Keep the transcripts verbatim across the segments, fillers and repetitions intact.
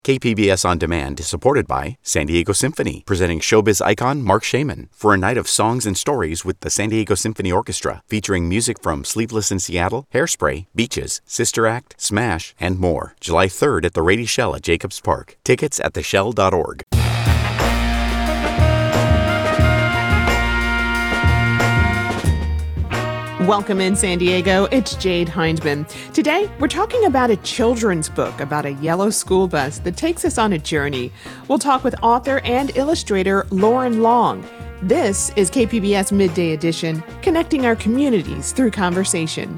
K P B S On Demand is supported by San Diego Symphony, presenting showbiz icon Mark Shaman for a night of songs and stories with the San Diego Symphony Orchestra, featuring music from Sleepless in Seattle, Hairspray, Beaches, Sister Act, Smash, and more. July third at the Rady Shell at Jacobs Park. Tickets at the shell dot org. Welcome in, San Diego. It's Jade Hindman. Today, we're talking about a children's book about a yellow school bus that takes us on a journey. We'll talk with author and illustrator Lauren Long. This is K P B S Midday Edition, connecting our communities through conversation.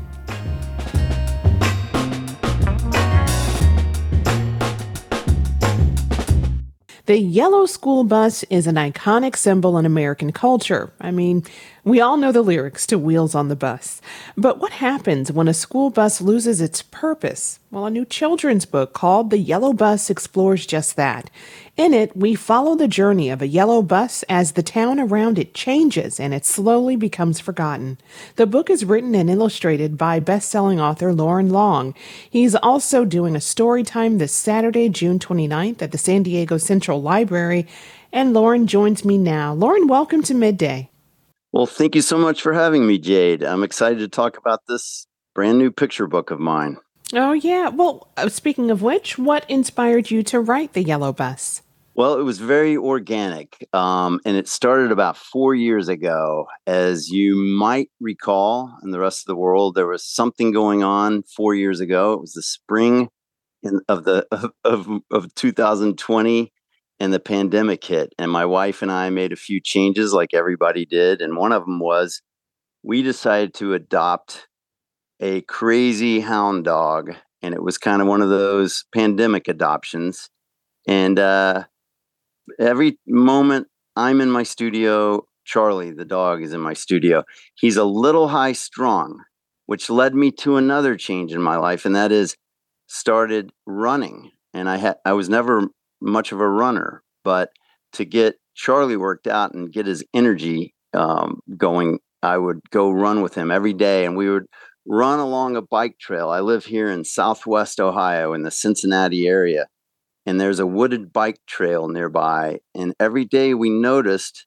The yellow school bus is an iconic symbol in American culture. I mean, we all know the lyrics to Wheels on the Bus. But what happens when a school bus loses its purpose? Well, a new children's book called The Yellow Bus explores just that. In it, we follow the journey of a yellow bus as the town around it changes and it slowly becomes forgotten. The book is written and illustrated by best-selling author Lauren Long. He's also doing a story time this Saturday, June twenty-ninth at the San Diego Central Library. And Lauren joins me now. Lauren, welcome to Midday. Well, thank you so much for having me, Jade. I'm excited to talk about this brand new picture book of mine. Oh, yeah. Well, uh, speaking of which, what inspired you to write The Yellow Bus? Well, it was very organic, um, and it started about four years ago. As you might recall, in the rest of the world, there was something going on four years ago. It was the spring in, of the of, of, of two thousand twenty, and the pandemic hit. And my wife and I made a few changes, like everybody did. And one of them was we decided to adopt a crazy hound dog, and it was kind of one of those pandemic adoptions. And uh, every moment I'm in my studio, Charlie, the dog, is in my studio. He's a little high strung, which led me to another change in my life, and that is started running. And I had I was never much of a runner, but to get Charlie worked out and get his energy um, going, I would go run with him every day, and we would run along a bike trail. I live here in Southwest Ohio in the Cincinnati area, and there's a wooded bike trail nearby. And every day we noticed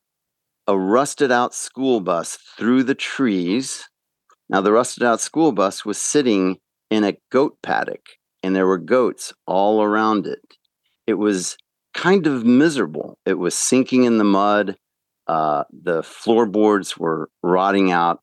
a rusted out school bus through the trees. Now, the rusted out school bus was sitting in a goat paddock, and there were goats all around it. It was kind of miserable. It was sinking in the mud. Uh, the floorboards were rotting out.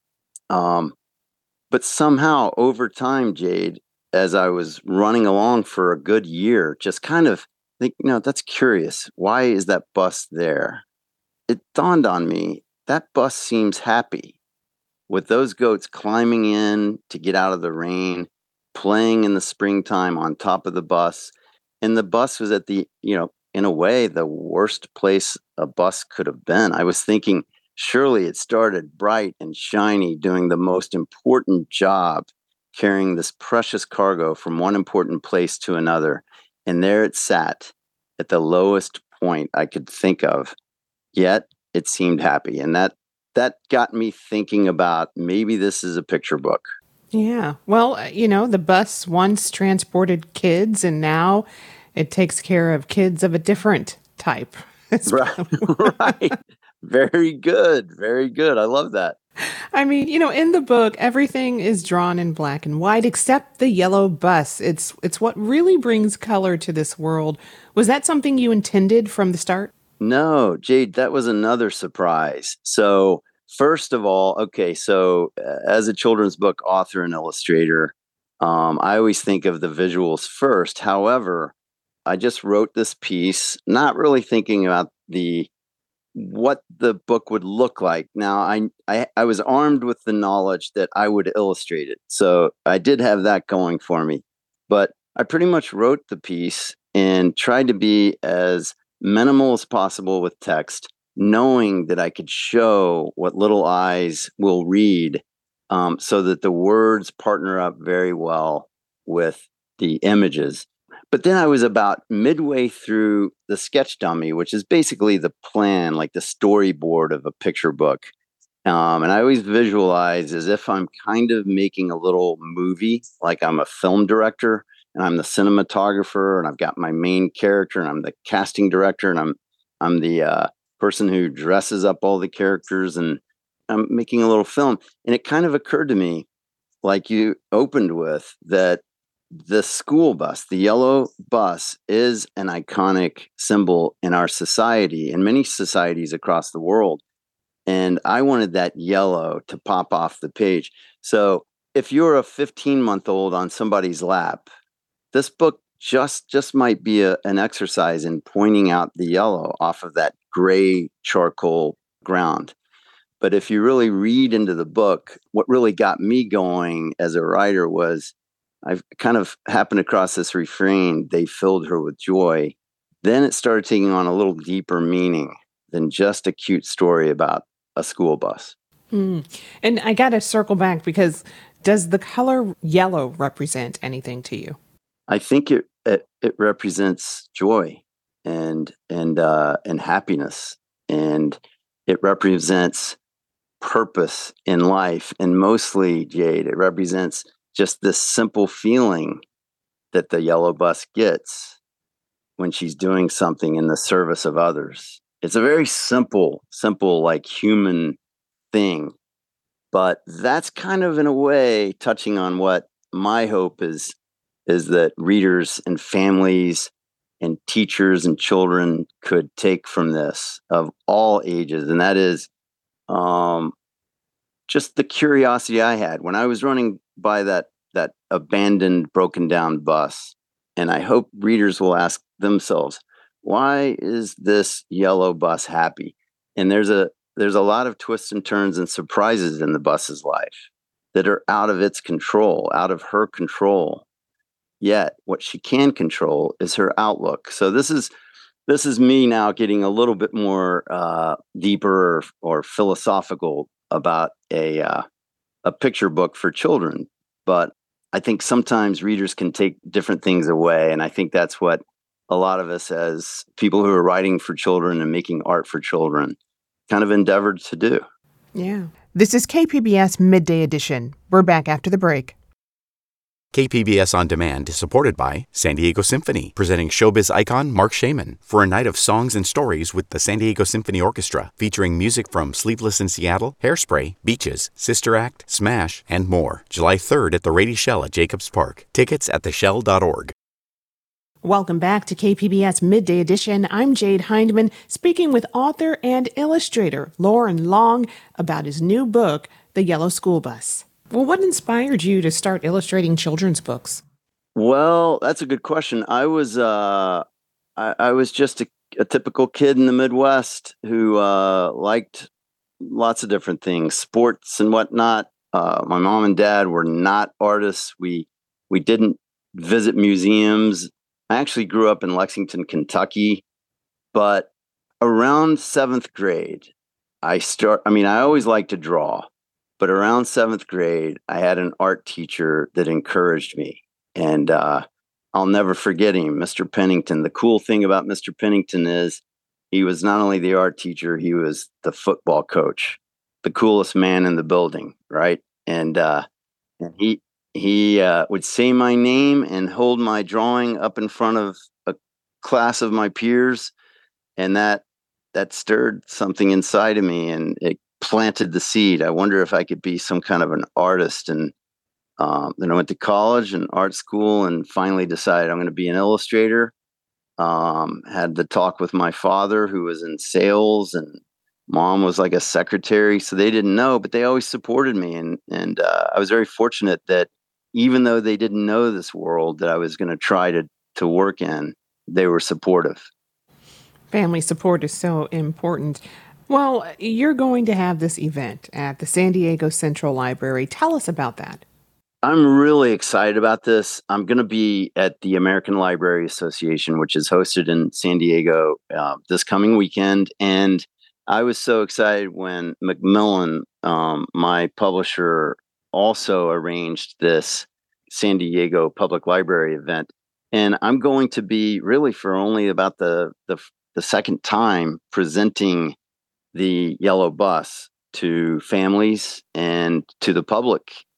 Um, But somehow over time, Jade, as I was running along for a good year, just kind of think, you know, that's curious. Why is that bus there? It dawned on me, that bus seems happy with those goats climbing in to get out of the rain, playing in the springtime on top of the bus. And the bus was at the, you know, in a way, the worst place a bus could have been. I was thinking, surely it started bright and shiny, doing the most important job, carrying this precious cargo from one important place to another. And there it sat at the lowest point I could think of. Yet it seemed happy. And that that got me thinking about maybe this is a picture book. Yeah. Well, you know, the bus once transported kids, and now it takes care of kids of a different type. Right. Right. Very good. Very good. I love that. I mean, you know, in the book, everything is drawn in black and white except the yellow bus. It's it's what really brings color to this world. Was that something you intended from the start? No, Jade, that was another surprise. So, first of all, okay, so uh, as a children's book author and illustrator, um, I always think of the visuals first. However, I just wrote this piece, not really thinking about the what the book would look like. Now, I, I I was armed with the knowledge that I would illustrate it. So I did have that going for me. But I pretty much wrote the piece and tried to be as minimal as possible with text, knowing that I could show what little eyes will read, um, so that the words partner up very well with the images. But then I was about midway through the sketch dummy, which is basically the plan, like the storyboard of a picture book. Um, and I always visualize as if I'm kind of making a little movie, like I'm a film director, and I'm the cinematographer, and I've got my main character, and I'm the casting director, and I'm I'm the uh, person who dresses up all the characters, and I'm making a little film. And it kind of occurred to me, like you opened with, that the school bus, the yellow bus, is an iconic symbol in our society, in many societies across the world. And I wanted that yellow to pop off the page. So if you're a fifteen month old on somebody's lap, this book just just might be a, an exercise in pointing out the yellow off of that gray charcoal ground. But if you really read into the book, what really got me going as a writer was I've kind of happened across this refrain, "They filled her with joy." Then it started taking on a little deeper meaning than just a cute story about a school bus. Hmm. And I got to circle back, because does the color yellow represent anything to you? I think it it, it represents joy and and uh, and happiness, and it represents purpose in life. And mostly, Jade, it represents just this simple feeling that the yellow bus gets when she's doing something in the service of others. It's a very simple, simple, like human thing. But that's kind of, in a way, touching on what my hope is, is that readers and families and teachers and children could take from this, of all ages. And that is um, just the curiosity I had when I was running by that that abandoned, broken down bus. And I hope readers will ask themselves, why is this yellow bus happy? And there's a there's a lot of twists and turns and surprises in the bus's life that are out of its control, out of her control. Yet what she can control is her outlook. So this is this is me now getting a little bit more uh, deeper or, or philosophical about a uh, a picture book for children. But I think sometimes readers can take different things away, and I think that's what a lot of us, as people who are writing for children and making art for children, kind of endeavored to do. Yeah. This is K P B S Midday Edition. We're back after the break. K P B S On Demand is supported by San Diego Symphony, presenting showbiz icon Marc Shaiman for a night of songs and stories with the San Diego Symphony Orchestra, featuring music from Sleepless in Seattle, Hairspray, Beaches, Sister Act, Smash, and more. July third at the Rady Shell at Jacobs Park. Tickets at the shell dot org. Welcome back to K P B S Midday Edition. I'm Jade Hindman, speaking with author and illustrator Loren Long about his new book, The Yellow School Bus. Well, what inspired you to start illustrating children's books? Well, that's a good question. I was uh, I, I was just a, a typical kid in the Midwest who uh, liked lots of different things, sports and whatnot. Uh, my mom and dad were not artists. We we didn't visit museums. I actually grew up in Lexington, Kentucky, but around seventh grade, I start. I mean, I always liked to draw. But around seventh grade, I had an art teacher that encouraged me. And uh, I'll never forget him, Mister Pennington. The cool thing about Mister Pennington is he was not only the art teacher, he was the football coach, the coolest man in the building, right? And uh, and he he uh, would say my name and hold my drawing up in front of a class of my peers. And that that stirred something inside of me, and it planted the seed. I wonder if I could be some kind of an artist. And um, then I went to college and art school, and finally decided I'm going to be an illustrator. Um, had the talk with my father, who was in sales, and mom was like a secretary. So they didn't know, but they always supported me. And, and uh, I was very fortunate that even though they didn't know this world that I was going to try to, to work in, they were supportive. Family support is so important. Well, you're going to have this event at the San Diego Central Library. Tell us about that. I'm really excited about this. I'm going to be at the American Library Association, which is hosted in San Diego uh, this coming weekend. And I was so excited when Macmillan, um, my publisher, also arranged this San Diego Public Library event. And I'm going to be really for only about the the, the second time presenting the Yellow Bus to families and to the public.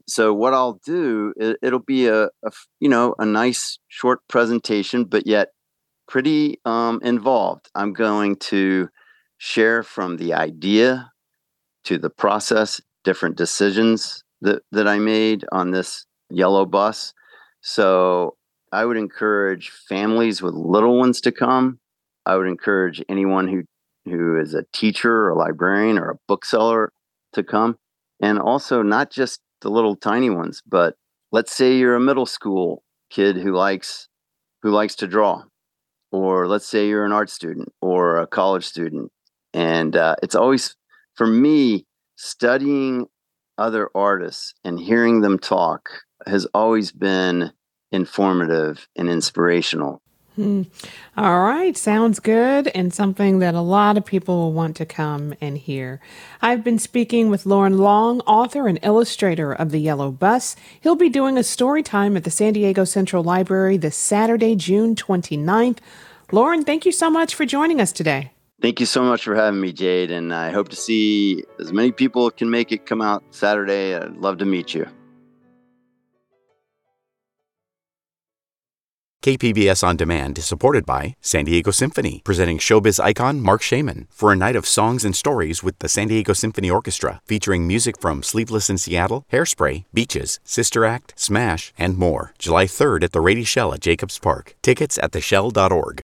So what I'll do, it, it'll be a, a, you know, a nice short presentation, but yet pretty um, involved. I'm going to share from the idea to the process, different decisions that, that I made on this yellow bus. So I would encourage families with little ones to come. I would encourage anyone who, who is a teacher or a librarian or a bookseller to come. And also not just the little tiny ones, but let's say you're a middle school kid who likes who likes to draw, or let's say you're an art student or a college student. And uh, it's always, for me, studying other artists and hearing them talk has always been informative and inspirational. Hmm. All right. Sounds good, and something that a lot of people will want to come and hear. I've been speaking with Loren Long, author and illustrator of The Yellow Bus. He'll be doing a story time at the San Diego Central Library this Saturday, June twenty-ninth. Loren, thank you so much for joining us today. Thank you so much for having me, Jade, and I hope to see as many people as can make it come out Saturday. I'd love to meet you. K P B S On Demand is supported by San Diego Symphony, presenting showbiz icon Mark Shaman for a night of songs and stories with the San Diego Symphony Orchestra, featuring music from Sleepless in Seattle, Hairspray, Beaches, Sister Act, Smash, and more. July third at the Rady Shell at Jacobs Park. Tickets at the shell dot org.